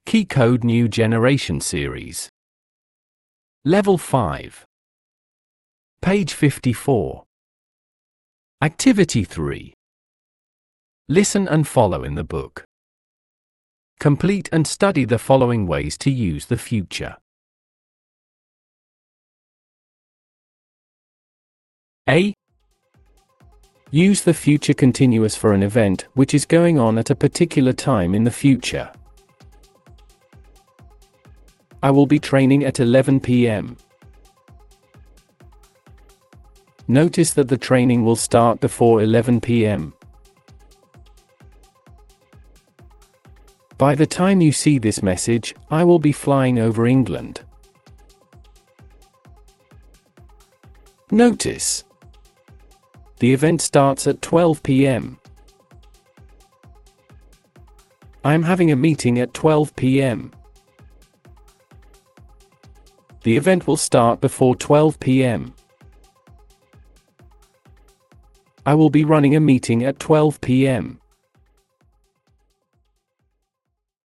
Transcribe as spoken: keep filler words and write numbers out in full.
Key Code New Generation Series. Level five. Page fifty-four. Activity three. Listen and follow in the book. Complete and study the following ways to use the future. A. Use the future continuous for an event which is going on at a particular time in the future. I will be training at eleven p m Notice that the training will start before eleven p m By the time you see this message, I will be flying over England. Notice. The event starts at twelve p m I am having a meeting at twelve p m The event will start before twelve p m I will be running a meeting at twelve p m